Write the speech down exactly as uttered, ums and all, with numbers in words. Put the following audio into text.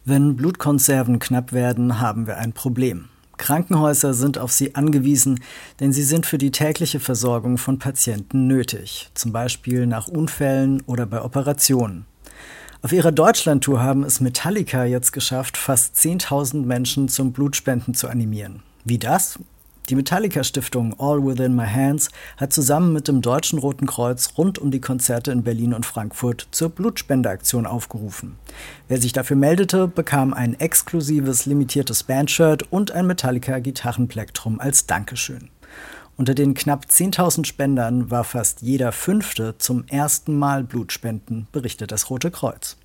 Wenn Blutkonserven knapp werden, haben wir ein Problem. Krankenhäuser sind auf sie angewiesen, denn sie sind für die tägliche Versorgung von Patienten nötig, zum Beispiel nach Unfällen oder bei Operationen. Auf ihrer Deutschlandtour haben es Metallica jetzt geschafft, fast zehntausend Menschen zum Blutspenden zu animieren. Wie das? Die Metallica-Stiftung All Within My Hands hat zusammen mit dem Deutschen Roten Kreuz rund um die Konzerte in Berlin und Frankfurt zur Blutspendeaktion aufgerufen. Wer sich dafür meldete, bekam ein exklusives limitiertes Bandshirt und ein Metallica-Gitarrenplektrum als Dankeschön. Unter den knapp zehntausend Spendern war fast jeder Fünfte zum ersten Mal Blutspenden, berichtet das Rote Kreuz.